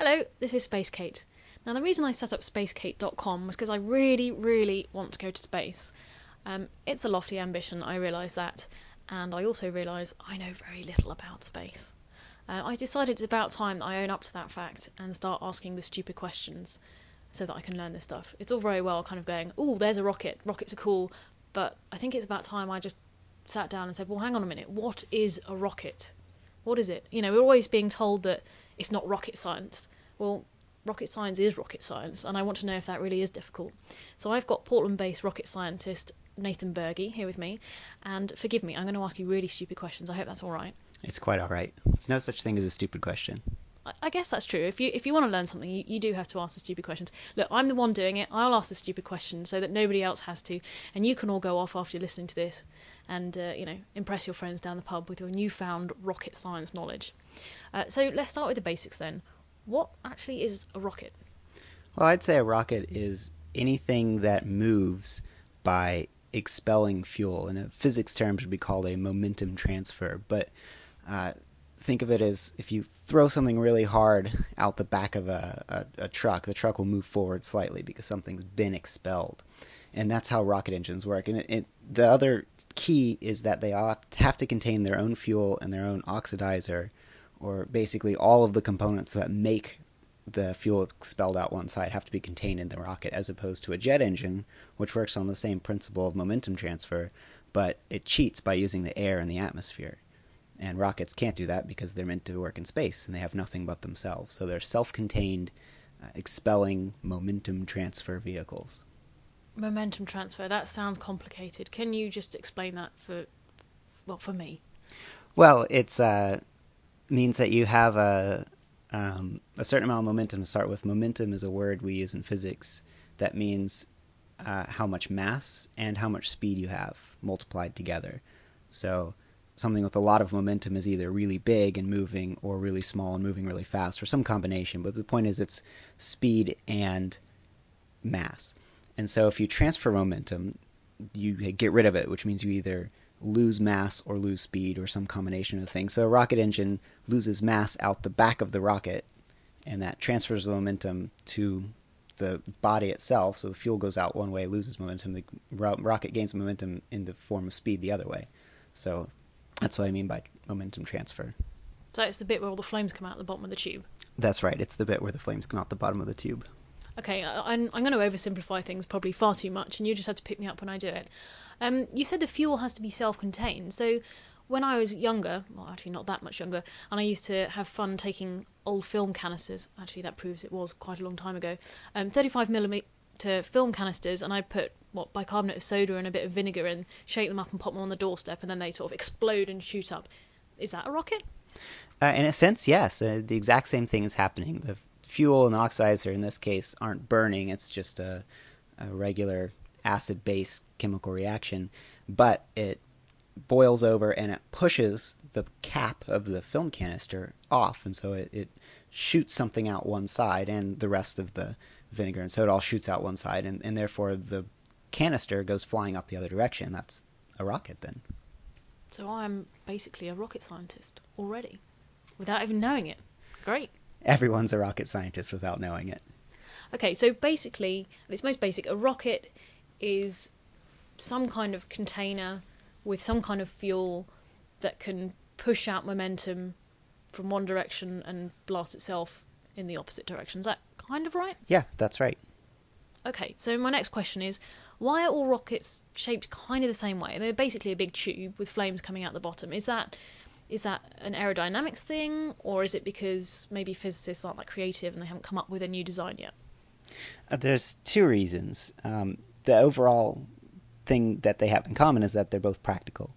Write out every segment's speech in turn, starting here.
Hello, this is Space Kate. Now, the reason I set up spacekate.com was because I really, really want to go to space. It's a lofty ambition, I realise that, and I also realise I know very little about space. I decided it's about time that I own up to that fact and start asking the stupid questions so that I can learn this stuff. It's all very well kind of going, oh, there's a rocket, rockets are cool, but I think it's about time I just sat down and said, well, hang on a minute, what is a rocket? What is it? You know, we're always being told that it's not rocket science. Well, rocket science is rocket science, and I want to know if that really is difficult. So I've got Portland-based rocket scientist Nathan Berge here with me, and forgive me, I'm going to ask you really stupid questions. I hope that's all right. It's quite all right. There's no such thing as a stupid question. I guess that's true. If you want to learn something, you do have to ask the stupid questions. Look, I'm the one doing it. I'll ask the stupid questions so that nobody else has to, and you can all go off after listening to this and impress your friends down the pub with your newfound rocket science knowledge. So let's start with the basics then. What actually is a rocket? Well, I'd say a rocket is anything that moves by expelling fuel. In a physics terms, would be called a momentum transfer. But think of it as if you throw something really hard out the back of a truck, the truck will move forward slightly because something's been expelled. And that's how rocket engines work. And the other key is that they all have to contain their own fuel and their own oxidizer, or basically all of the components that make the fuel expelled out one side have to be contained in the rocket, as opposed to a jet engine, which works on the same principle of momentum transfer, but it cheats by using the air in the atmosphere. And rockets can't do that because they're meant to work in space, and they have nothing but themselves. So they're self-contained, expelling momentum transfer vehicles. Momentum transfer, that sounds complicated. Can you just explain that for me? Well, it's means that you have a certain amount of momentum to start with. Momentum is a word we use in physics that means how much mass and how much speed you have multiplied together. So something with a lot of momentum is either really big and moving or really small and moving really fast, or some combination. But the point is it's speed and mass. And so if you transfer momentum, you get rid of it, which means you either lose mass or lose speed or some combination of things. So a rocket engine loses mass out the back of the rocket, and that transfers the momentum to the body itself. So the fuel goes out one way, loses momentum. The rocket gains momentum in the form of speed the other way. So that's what I mean by momentum transfer. So it's the bit where all the flames come out the bottom of the tube. That's right. It's the bit where the flames come out the bottom of the tube. Okay, I'm going to oversimplify things probably far too much, and you just have to pick me up when I do it. You said the fuel has to be self-contained, so when I was younger, well, actually not that much younger, and I used to have fun taking old film canisters, actually that proves it was quite a long time ago, 35mm film canisters, and I'd put, bicarbonate of soda and a bit of vinegar and shake them up and pop them on the doorstep, and then they sort of explode and shoot up. Is that a rocket? In a sense, yes. The exact same thing is happening. The fuel and oxidizer in this case aren't burning. It's just a regular acid-base chemical reaction. But it boils over and it pushes the cap of the film canister off. And so it shoots something out one side and the rest of the vinegar. And so it all shoots out one side. And therefore the canister goes flying up the other direction. That's a rocket then. So I'm basically a rocket scientist already, without even knowing it. Great. Everyone's a rocket scientist without knowing it. Okay, so basically, at its most basic, a rocket is some kind of container with some kind of fuel that can push out momentum from one direction and blast itself in the opposite direction. Is that kind of right? Yeah, that's right. Okay, so my next question is, why are all rockets shaped kind of the same way? They're basically a big tube with flames coming out the bottom. Is that an aerodynamics thing, or is it because maybe physicists aren't that creative and they haven't come up with a new design yet? There's two reasons. The overall thing that they have in common is that they're both practical.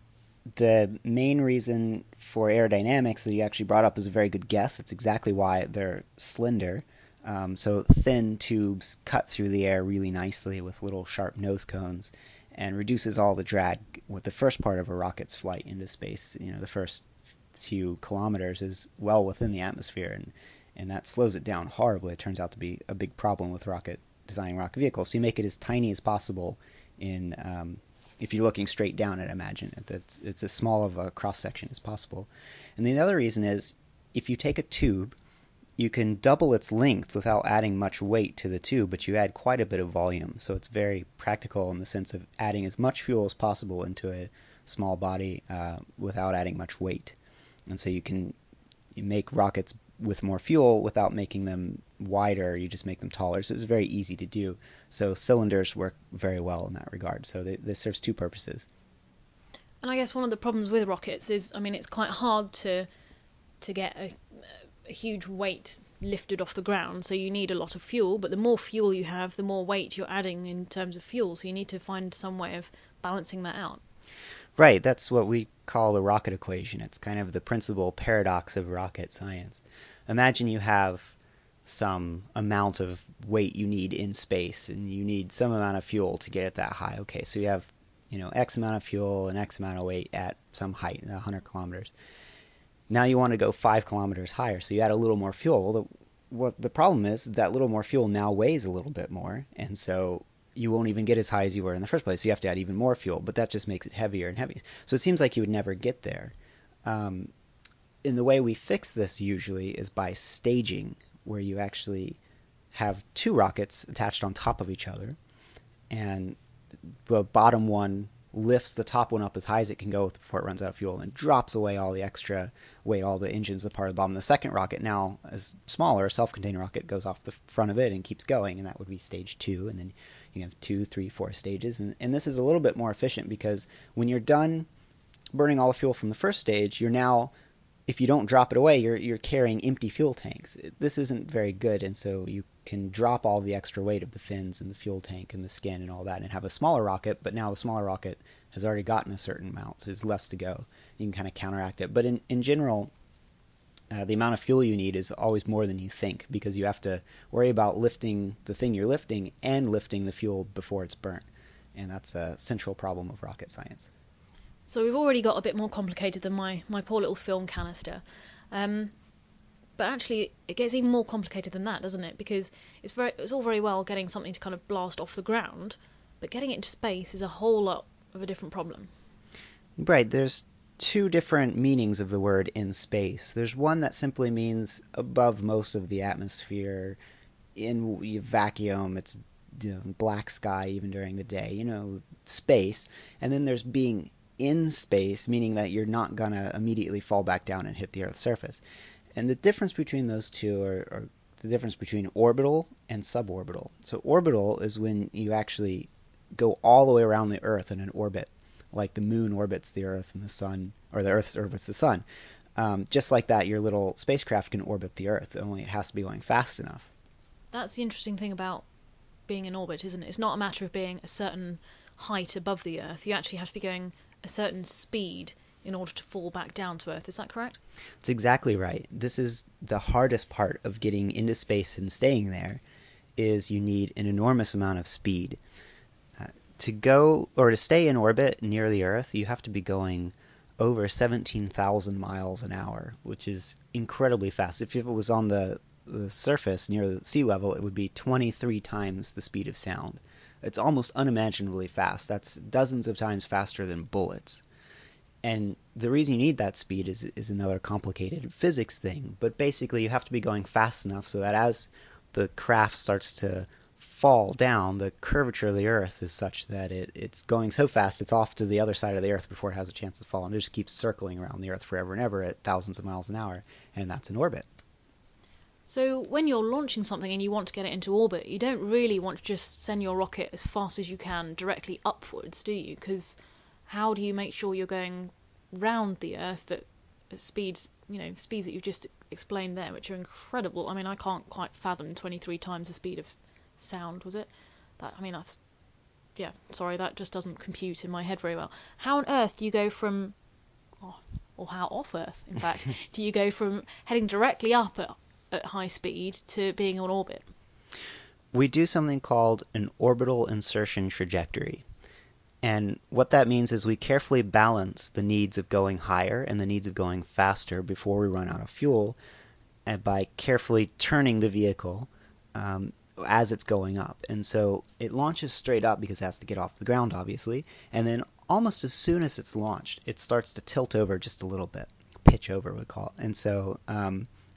The main reason for aerodynamics that you actually brought up is a very good guess. It's exactly why they're slender. So thin tubes cut through the air really nicely with little sharp nose cones, and reduces all the drag with the first part of a rocket's flight into space. You know, the first few kilometers is well within the atmosphere, and that slows it down horribly. It turns out to be a big problem with designing rocket vehicles. So you make it as tiny as possible if you're looking straight down it, imagine it. It's as small of a cross-section as possible. And the other reason is, if you take a tube you can double its length without adding much weight to the tube, but you add quite a bit of volume. So it's very practical in the sense of adding as much fuel as possible into a small body without adding much weight. And so you make rockets with more fuel without making them wider. You just make them taller. So it's very easy to do. So cylinders work very well in that regard. So this serves two purposes. And I guess one of the problems with rockets is, I mean, it's quite hard to get a huge weight lifted off the ground, so you need a lot of fuel, but the more fuel you have, the more weight you're adding in terms of fuel, so you need to find some way of balancing that out. Right, that's what we call the rocket equation. It's kind of the principal paradox of rocket science. Imagine you have some amount of weight you need in space, and you need some amount of fuel to get it that high. Okay, so you have, X amount of fuel and X amount of weight at some height, 100 kilometers. Now you want to go 5 kilometers higher, so you add a little more fuel. What the problem is that little more fuel now weighs a little bit more, and so you won't even get as high as you were in the first place. So you have to add even more fuel, but that just makes it heavier and heavier. So it seems like you would never get there. And the way we fix this usually is by staging, where you actually have two rockets attached on top of each other, and the bottom one lifts the top one up as high as it can go before it runs out of fuel and drops away all the extra weight, all the engines, the part of the bottom. The second rocket now, is smaller, a self-contained rocket, goes off the front of it and keeps going, and that would be stage 2, and then you have 2, 3, 4 stages. And this is a little bit more efficient because when you're done burning all the fuel from the first stage, you're now, if you don't drop it away, you're carrying empty fuel tanks. This isn't very good, and so you can drop all the extra weight of the fins and the fuel tank and the skin and all that and have a smaller rocket, but now the smaller rocket has already gotten a certain amount, so there's less to go. You can kind of counteract it. But in general, the amount of fuel you need is always more than you think, because you have to worry about lifting the thing you're lifting and lifting the fuel before it's burnt. And that's a central problem of rocket science. So we've already got a bit more complicated than my poor little film canister. But actually, it gets even more complicated than that, doesn't it? Because it's all very well getting something to kind of blast off the ground, but getting it into space is a whole lot of a different problem. Right, there's two different meanings of the word in space. There's one that simply means above most of the atmosphere, in vacuum, it's black sky even during the day, space. And then there's being in space, meaning that you're not going to immediately fall back down and hit the Earth's surface. And the difference between those two are the difference between orbital and suborbital. So orbital is when you actually go all the way around the Earth in an orbit, like the moon orbits the Earth and the sun, or the Earth orbits the sun. Just like that, your little spacecraft can orbit the Earth, only it has to be going fast enough. That's the interesting thing about being in orbit, isn't it? It's not a matter of being a certain height above the Earth. You actually have to be going a certain speed in order to fall back down to Earth. Is that correct? That's exactly right. This is the hardest part of getting into space and staying there, is you need an enormous amount of speed. To go, or to stay in orbit near the Earth, you have to be going over 17,000 miles an hour, which is incredibly fast. If it was on the surface near the sea level, it would be 23 times the speed of sound. It's almost unimaginably fast. That's dozens of times faster than bullets. And the reason you need that speed is another complicated physics thing. But basically, you have to be going fast enough so that as the craft starts to fall down, the curvature of the Earth is such that it's going so fast it's off to the other side of the Earth before it has a chance to fall. And it just keeps circling around the Earth forever and ever at thousands of miles an hour. And that's an orbit. So when you're launching something and you want to get it into orbit, you don't really want to just send your rocket as fast as you can directly upwards, do you? Because how do you make sure you're going round the Earth at speeds that you've just explained there, which are incredible? I mean, I can't quite fathom 23 times the speed of sound, was it? That just doesn't compute in my head very well. How on earth do you go from, or how off Earth, in fact, do you go from heading directly up at high speed to being on orbit? We do something called an orbital insertion trajectory. And what that means is we carefully balance the needs of going higher and the needs of going faster before we run out of fuel, and by carefully turning the vehicle as it's going up. And so it launches straight up because it has to get off the ground, obviously. And then almost as soon as it's launched, it starts to tilt over just a little bit. Pitch over, we call it. And so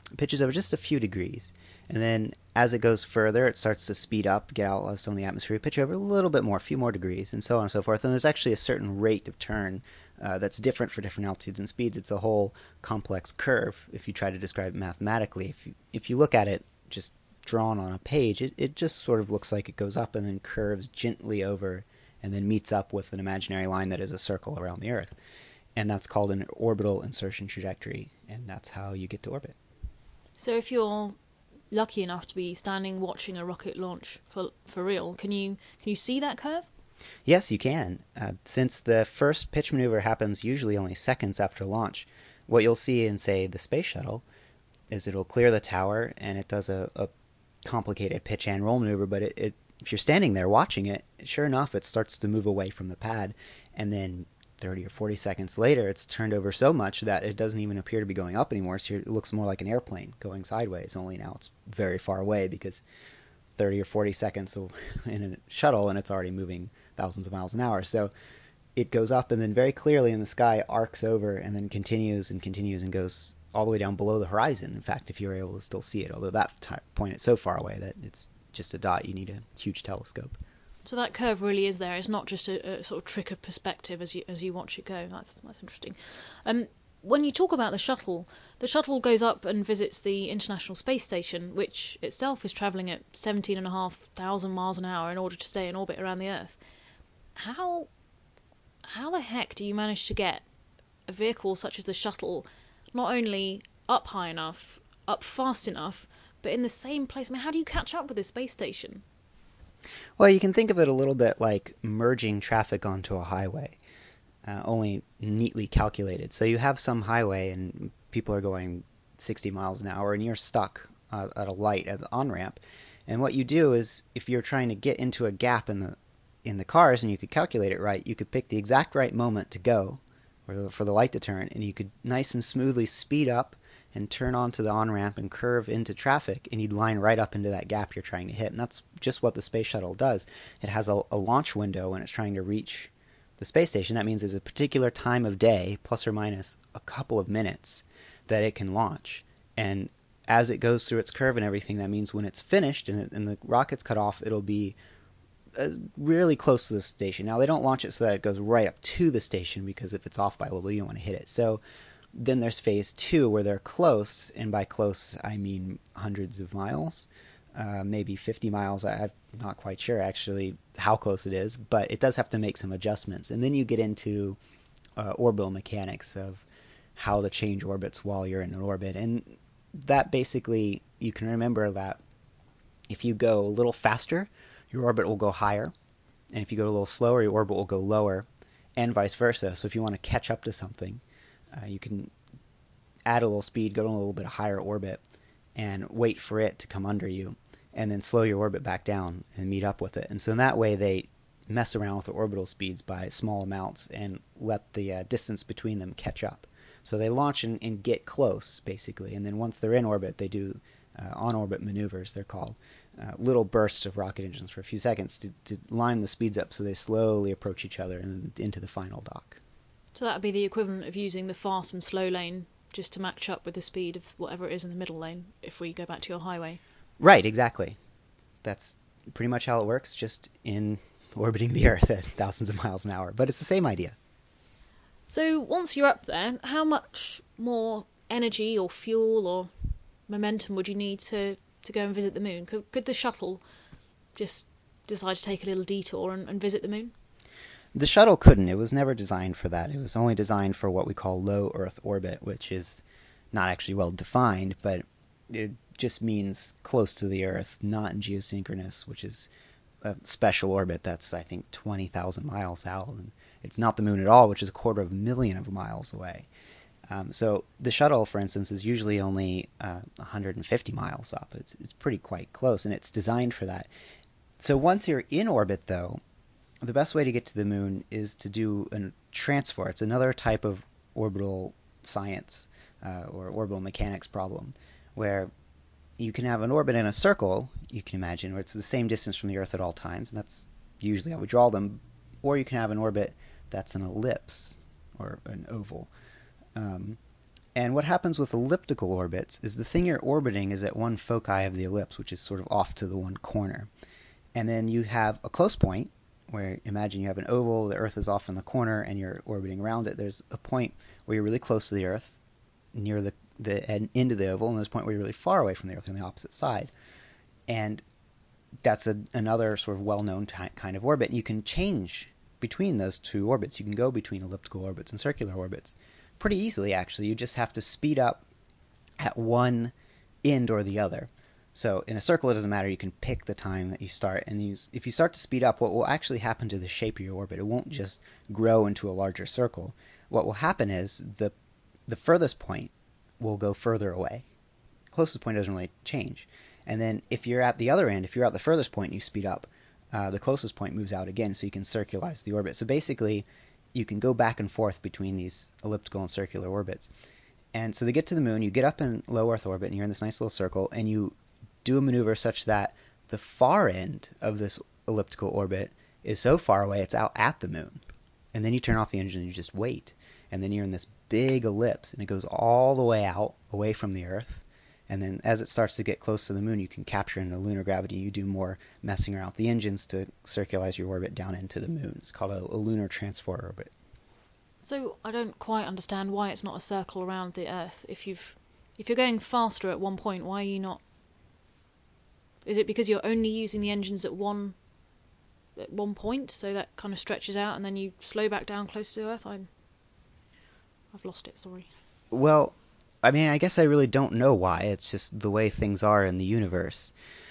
pitches over just a few degrees. And then as it goes further, it starts to speed up, get out of some of the atmosphere, pitch over a little bit more, a few more degrees, and so on and so forth. And there's actually a certain rate of turn that's different for different altitudes and speeds. It's a whole complex curve if you try to describe it mathematically. If you look at it just drawn on a page, it just sort of looks like it goes up and then curves gently over and then meets up with an imaginary line that is a circle around the Earth. And that's called an orbital insertion trajectory, and that's how you get to orbit. So if you're lucky enough to be standing watching a rocket launch for real, can you see that curve? Yes, you can. Since the first pitch maneuver happens usually only seconds after launch, what you'll see in, say, the space shuttle is it'll clear the tower, and it does a complicated pitch and roll maneuver, but if you're standing there watching it, sure enough, it starts to move away from the pad, and then 30 or 40 seconds later, it's turned over so much that it doesn't even appear to be going up anymore, so it looks more like an airplane going sideways, only now it's very far away because 30 or 40 seconds in a shuttle, and it's already moving thousands of miles an hour. So it goes up and then very clearly in the sky arcs over and then continues and continues and goes all the way down below the horizon. In fact, if you're able to still see it, although that point it's so far away that it's just a dot, you need a huge telescope. So that curve really is there. It's not just a sort of trick of perspective as you watch it go. That's interesting. When you talk about the shuttle goes up and visits the International Space Station, which itself is travelling at 17,500 miles an hour in order to stay in orbit around the Earth. How the heck do you manage to get a vehicle such as the shuttle not only up high enough, up fast enough, but in the same place? I mean, how do you catch up with the space station? Well, you can think of it a little bit like merging traffic onto a highway, only neatly calculated. So you have some highway and people are going 60 miles an hour and you're stuck at a light at the on-ramp. And what you do is, if you're trying to get into a gap in the cars and you could calculate it right, you could pick the exact right moment to go, or for the light to turn, and you could nice and smoothly speed up and turn onto the on-ramp and curve into traffic, and you'd line right up into that gap you're trying to hit. And that's just what the space shuttle does. It has a launch window when it's trying to reach the space station. That means there's a particular time of day, plus or minus a couple of minutes, that it can launch. And as it goes through its curve and everything, that means when it's finished and the rocket's cut off, it'll be really close to the station. Now, they don't launch it so that it goes right up to the station, because if it's off by a little bit, you don't want to hit it. So then there's phase 2 where they're close, and by close I mean hundreds of miles, maybe 50 miles. I'm not quite sure actually how close it is, but it does have to make some adjustments. And then you get into orbital mechanics of how to change orbits while you're in an orbit. And that basically, you can remember that if you go a little faster, your orbit will go higher, and if you go a little slower, your orbit will go lower, and vice versa. So if you want to catch up to something, you can add a little speed, go to a little bit higher orbit, and wait for it to come under you, and then slow your orbit back down and meet up with it. And so in that way, they mess around with the orbital speeds by small amounts and let the distance between them catch up. So they launch and get close, basically, and then once they're in orbit, they do on-orbit maneuvers, they're called. Little bursts of rocket engines for a few seconds to line the speeds up so they slowly approach each other and into the final dock. So that would be the equivalent of using the fast and slow lane just to match up with the speed of whatever it is in the middle lane, if we go back to your highway. Right, exactly. That's pretty much how it works, just in orbiting the Earth at thousands of miles an hour. But it's the same idea. So once you're up there, how much more energy or fuel or momentum would you need to go and visit the moon? Could the shuttle just decide to take a little detour and visit the moon? The shuttle couldn't. It was never designed for that. It was only designed for what we call low Earth orbit, which is not actually well defined, but it just means close to the Earth, not in geosynchronous, which is a special orbit that's, I think, 20,000 miles out. And it's not the moon at all, which is 250,000 of miles away. So the shuttle, for instance, is usually only 150 miles up. It's pretty quite close, and it's designed for that. So once you're in orbit, though, the best way to get to the moon is to do a transfer. It's another type of orbital science or orbital mechanics problem, where you can have an orbit in a circle, you can imagine, where it's the same distance from the Earth at all times, and that's usually how we draw them, or you can have an orbit that's an ellipse or an oval. And what happens with elliptical orbits is the thing you're orbiting is at one foci of the ellipse, which is sort of off to the one corner. And then you have a close point, where imagine you have an oval, the Earth is off in the corner, and you're orbiting around it. There's a point where you're really close to the Earth, near the end of the oval, and there's a point where you're really far away from the Earth on the opposite side. And that's another sort of well-known kind of orbit. You can change between those two orbits. You can go between elliptical orbits and circular orbits pretty easily, actually. You just have to speed up at one end or the other. So in a circle, it doesn't matter. You can pick the time that you start. And if you start to speed up, what will actually happen to the shape of your orbit? It won't just grow into a larger circle. What will happen is the furthest point will go further away. The closest point doesn't really change. And then if you're at the other end, if you're at the furthest point and you speed up, the closest point moves out again, so you can circularize the orbit. So basically, you can go back and forth between these elliptical and circular orbits. And so they get to the moon, you get up in low Earth orbit, and you're in this nice little circle, and you do a maneuver such that the far end of this elliptical orbit is so far away it's out at the moon. And then you turn off the engine and you just wait. And then you're in this big ellipse, and it goes all the way out, away from the Earth. And then as it starts to get close to the moon, you can capture into lunar gravity. You do more messing around with the engines to circularize your orbit down into the moon. It's called a lunar transfer orbit. So I don't quite understand why it's not a circle around the Earth. If you're going faster at one point, why are you not? Is it because you're only using the engines at one point, so that kind of stretches out, and then you slow back down close to Earth? I've lost it. Sorry. Well, I mean, I guess I really don't know why. It's just the way things are in the universe.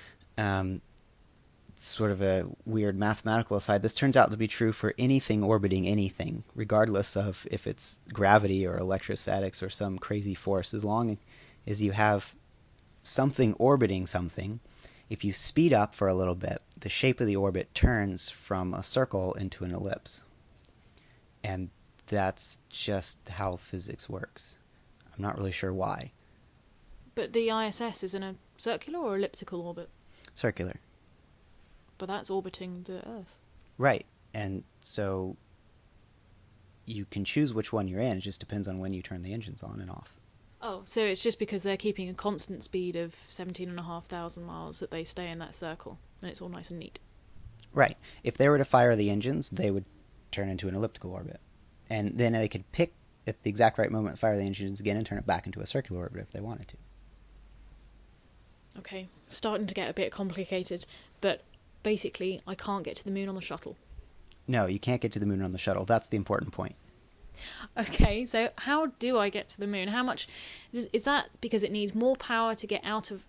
Sort of a weird mathematical aside. This turns out to be true for anything orbiting anything, regardless of if it's gravity or electrostatics or some crazy force. As long as you have something orbiting something, if you speed up for a little bit, the shape of the orbit turns from a circle into an ellipse. And that's just how physics works. I'm not really sure why. But the ISS is in a circular or elliptical orbit? Circular. But that's orbiting the Earth. Right. And so you can choose which one you're in. It just depends on when you turn the engines on and off. Oh, so it's just because they're keeping a constant speed of 17,500 miles that they stay in that circle, and it's all nice and neat. Right. If they were to fire the engines, they would turn into an elliptical orbit. And then they could pick at the exact right moment, fire the engines again, and turn it back into a circular orbit if they wanted to. Okay, starting to get a bit complicated, but basically I can't get to the moon on the shuttle. No, you can't get to the moon on the shuttle. That's the important point. Okay, so how do I get to the moon? How much is that? Because it needs more power to get out of.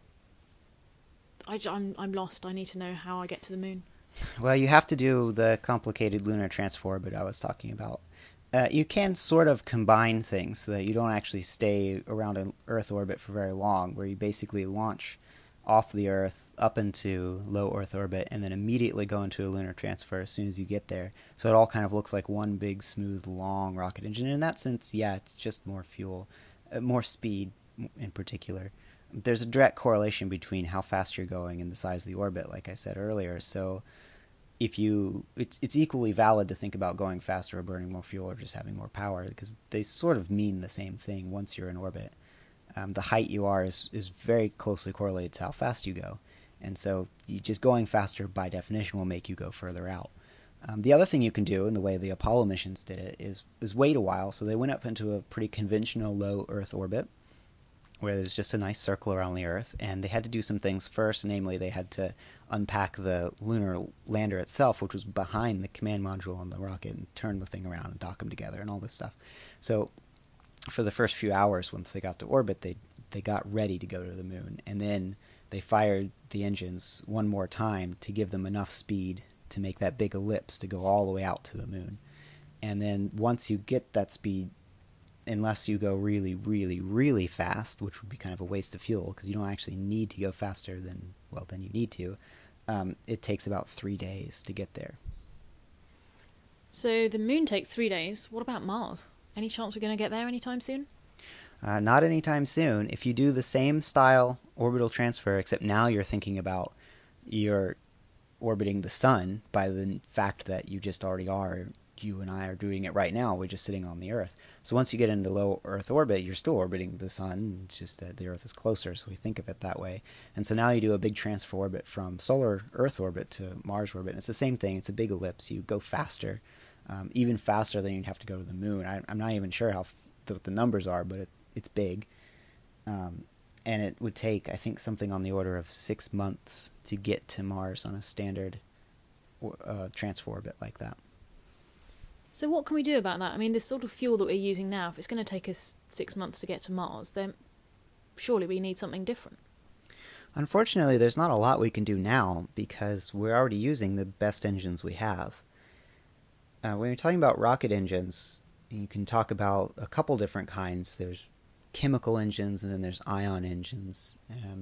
I'm lost. I need to know how I get to the moon. Well, you have to do the complicated lunar transfer orbit I was talking about. You can sort of combine things so that you don't actually stay around an Earth orbit for very long, where you basically launch off the Earth up into low Earth orbit and then immediately go into a lunar transfer as soon as you get there. So it all kind of looks like one big, smooth, long rocket engine. And in that sense, yeah, it's just more fuel, more speed in particular. There's a direct correlation between how fast you're going and the size of the orbit, like I said earlier. So it's equally valid to think about going faster or burning more fuel or just having more power, because they sort of mean the same thing once you're in orbit. The height you are is very closely correlated to how fast you go. And so just going faster by definition will make you go further out. The other thing you can do, in the way the Apollo missions did it, is wait a while. So they went up into a pretty conventional low Earth orbit, where there's just a nice circle around the Earth, and they had to do some things first. Namely, they had to unpack the lunar lander itself, which was behind the command module on the rocket, and turn the thing around and dock them together and all this stuff. So for the first few hours, once they got to orbit, they got ready to go to the moon, and then they fired the engines one more time to give them enough speed to make that big ellipse to go all the way out to the moon. And then once you get that speed, unless you go really, really, really fast, which would be kind of a waste of fuel because you don't actually need to go faster than you need to, it takes about 3 days to get there. So the moon takes 3 days. What about Mars? Any chance we're going to get there anytime soon? Not anytime soon. If you do the same style orbital transfer, except now you're thinking about you're orbiting the sun by the fact that you just already are you and I are doing it right now. We're just sitting on the Earth. So once you get into low Earth orbit, you're still orbiting the sun. It's just that the Earth is closer, so we think of it that way. And so now you do a big transfer orbit from solar Earth orbit to Mars orbit. And it's the same thing. It's a big ellipse. You go faster, even faster than you'd have to go to the moon. I'm not even sure what the numbers are, but it's big. And it would take, I think, something on the order of 6 months to get to Mars on a standard transfer orbit like that. So what can we do about that? I mean, this sort of fuel that we're using now, if it's going to take us 6 months to get to Mars, then surely we need something different. Unfortunately, there's not a lot we can do now because we're already using the best engines we have. When you're talking about rocket engines, you can talk about a couple different kinds. There's chemical engines and then there's ion engines.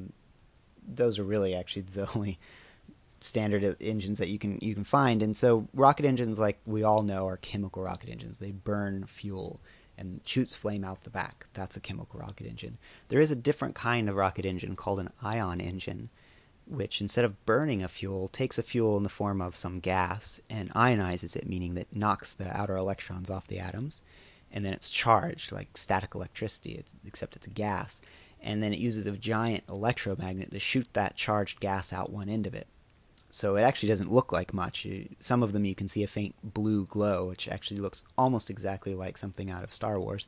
Those are really actually the only standard engines that you can find. And so rocket engines, like we all know, are chemical rocket engines. They burn fuel and shoots flame out the back. That's a chemical rocket engine. There is a different kind of rocket engine called an ion engine, which instead of burning a fuel, takes a fuel in the form of some gas and ionizes it, meaning that knocks the outer electrons off the atoms, and then it's charged like static electricity, except it's a gas, and then it uses a giant electromagnet to shoot that charged gas out one end of it. So it actually doesn't look like much. Some of them you can see a faint blue glow, which actually looks almost exactly like something out of Star Wars,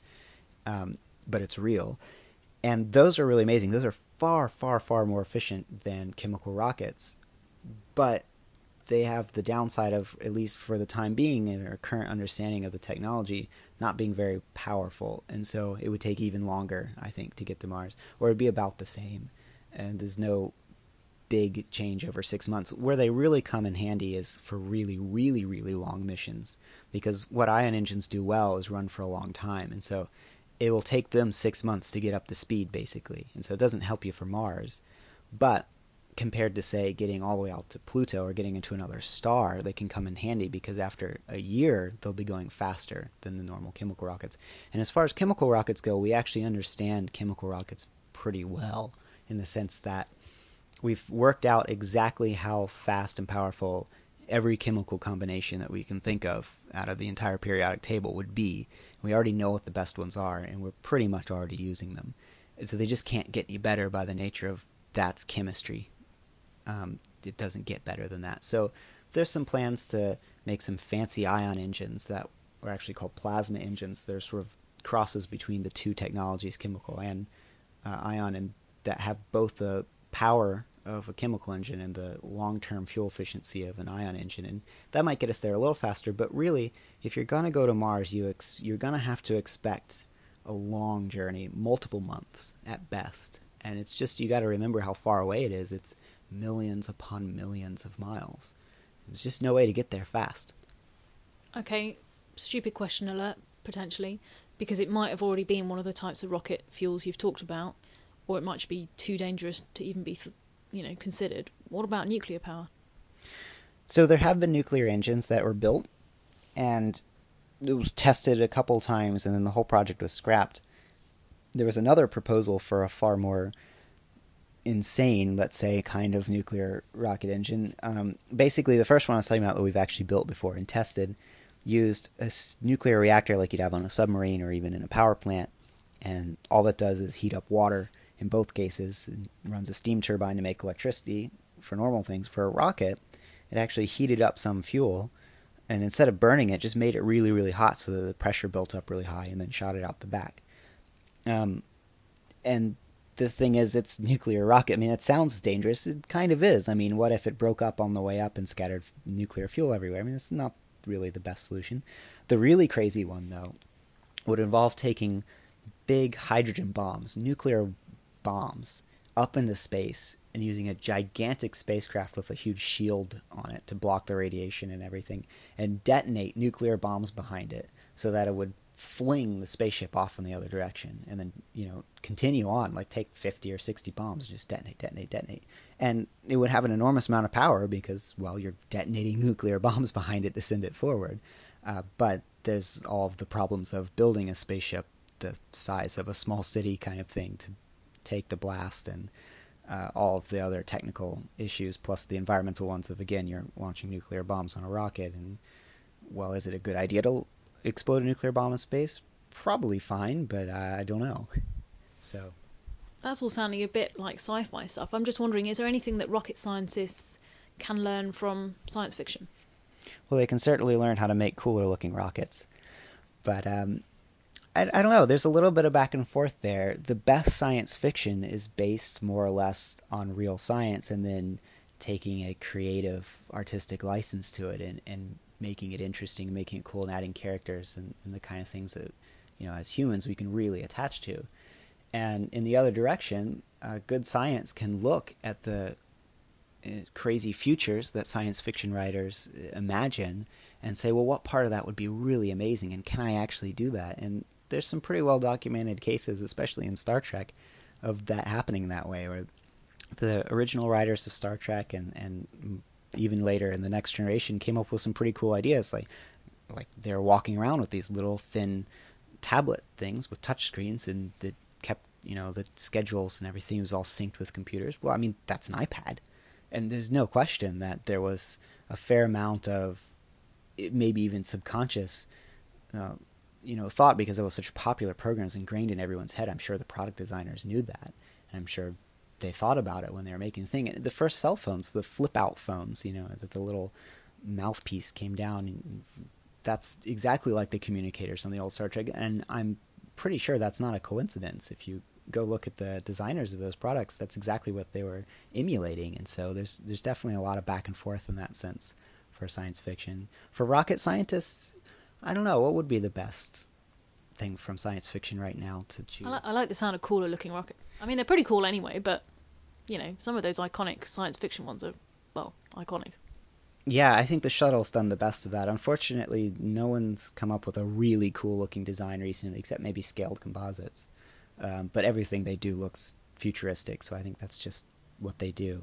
but it's real. And those are really amazing. Those are far, far, far more efficient than chemical rockets, but they have the downside of, at least for the time being, in our current understanding of the technology, not being very powerful. And so it would take even longer, I think, to get to Mars, or it'd be about the same. And there's no big change over 6 months. Where they really come in handy is for really, really, really long missions, because what ion engines do well is run for a long time, and so it will take them 6 months to get up to speed, basically. And so it doesn't help you for Mars. But compared to, say, getting all the way out to Pluto or getting into another star, they can come in handy because after a year, they'll be going faster than the normal chemical rockets. And as far as chemical rockets go, we actually understand chemical rockets pretty well, in the sense that we've worked out exactly how fast and powerful every chemical combination that we can think of out of the entire periodic table would be. We already know what the best ones are, and we're pretty much already using them. So they just can't get any better by the nature of that's chemistry. It doesn't get better than that. So there's some plans to make some fancy ion engines that are actually called plasma engines. They're sort of crosses between the two technologies, chemical and ion, and that have both the power of a chemical engine and the long-term fuel efficiency of an ion engine. And that might get us there a little faster, but really, if you're going to go to Mars, you're going to have to expect a long journey, multiple months at best. And it's just, you got to remember how far away it is. It's millions upon millions of miles. There's just no way to get there fast. Okay, stupid question alert, potentially, because it might have already been one of the types of rocket fuels you've talked about, or it might be too dangerous to even be considered. What about nuclear power? So there have been nuclear engines that were built, and it was tested a couple times, and then the whole project was scrapped. There was another proposal for a far more insane, let's say, kind of nuclear rocket engine. Basically, the first one I was talking about that we've actually built before and tested used a nuclear reactor like you'd have on a submarine or even in a power plant, and all that does is heat up water in both cases. It runs a steam turbine to make electricity for normal things. For a rocket, it actually heated up some fuel, and instead of burning it, just made it really, really hot so that the pressure built up really high and then shot it out the back. And the thing is, it's nuclear rocket. I mean, it sounds dangerous. It kind of is. I mean, what if it broke up on the way up and scattered nuclear fuel everywhere? I mean, it's not really the best solution. The really crazy one, though, would involve taking big hydrogen bombs, nuclear bombs, up into space and using a gigantic spacecraft with a huge shield on it to block the radiation and everything, and detonate nuclear bombs behind it so that it would fling the spaceship off in the other direction, and then continue on, like take 50 or 60 bombs, just detonate, and it would have an enormous amount of power because, well, you're detonating nuclear bombs behind it to send it forward. But there's all of the problems of building a spaceship the size of a small city kind of thing to take the blast, and all of the other technical issues, plus the environmental ones of, again, you're launching nuclear bombs on a rocket, and well, is it a good idea to explode a nuclear bomb in space? Probably fine, but I don't know. So, That's all sounding a bit like sci-fi stuff. I'm just wondering, is there anything that rocket scientists can learn from science fiction? well, they can certainly learn how to make cooler looking rockets. But I don't know. There's a little bit of back and forth there. The best science fiction is based more or less on real science and then taking a creative, artistic license to it and making it interesting, making it cool, and adding characters and the kind of things that, as humans, we can really attach to. And in the other direction, good science can look at the crazy futures that science fiction writers imagine and say, well, what part of that would be really amazing, and can I actually do that? And there's some pretty well documented cases, especially in Star Trek, of that happening that way, where the original writers of Star Trek and even later in the Next Generation came up with some pretty cool ideas, like they're walking around with these little thin tablet things with touch screens, and that kept the schedules and everything was all synced with computers. Well, I mean, that's an iPad, and there's no question that there was a fair amount of maybe even subconscious thought, because it was such popular programs ingrained in everyone's head. I'm sure the product designers knew that, and I'm sure they thought about it when they were making the thing. The first cell phones, the flip-out phones, that the little mouthpiece came down, and that's exactly like the communicators on the old Star Trek, and I'm pretty sure that's not a coincidence. If you go look at the designers of those products, that's exactly what they were emulating, and so there's definitely a lot of back and forth in that sense for science fiction. For rocket scientists, I don't know, what would be the best thing from science fiction right now to choose? I like the sound of cooler looking rockets. I mean, they're pretty cool anyway, but, some of those iconic science fiction ones are, well, iconic. Yeah, I think the shuttle's done the best of that. Unfortunately, no one's come up with a really cool looking design recently, except maybe Scaled Composites. But everything they do looks futuristic, so I think that's just what they do.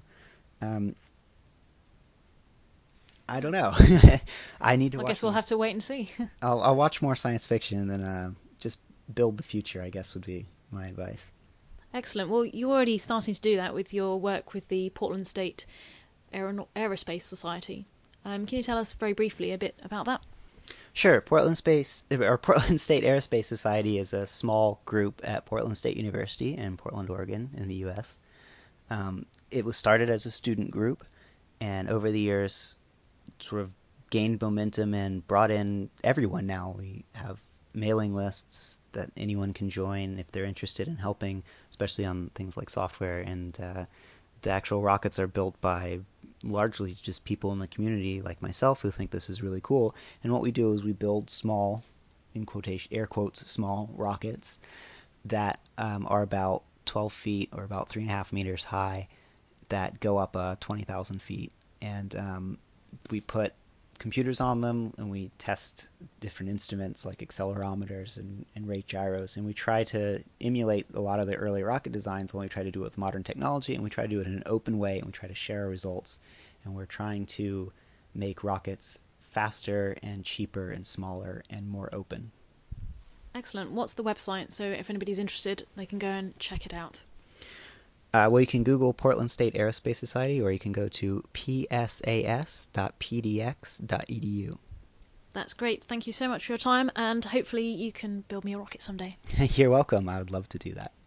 I don't know. I need to watch. I guess we'll have to wait and see. I'll watch more science fiction and then just build the future, I guess, would be my advice. Excellent. Well, you're already starting to do that with your work with the Portland State Aerospace Society. Can you tell us very briefly a bit about that? Sure. Portland State Aerospace Society is a small group at Portland State University in Portland, Oregon, in the U.S. It was started as a student group, and over the years sort of gained momentum and brought in everyone now. We have mailing lists that anyone can join if they're interested in helping, especially on things like software, and the actual rockets are built by largely just people in the community like myself who think this is really cool. And what we do is we build small, in quotation, air quotes, small rockets that are about 12 feet or about 3.5 meters high that go up 20,000 feet. And we put computers on them and we test different instruments like accelerometers and rate gyros, and we try to emulate a lot of the early rocket designs, only try to do it with modern technology, and we try to do it in an open way, and we try to share our results, and we're trying to make rockets faster and cheaper and smaller and more open. Excellent. What's the website, so if anybody's interested, they can go and check it out? Well, you can Google Portland State Aerospace Society, or you can go to psas.pdx.edu. That's great. Thank you so much for your time, and hopefully you can build me a rocket someday. You're welcome. I would love to do that.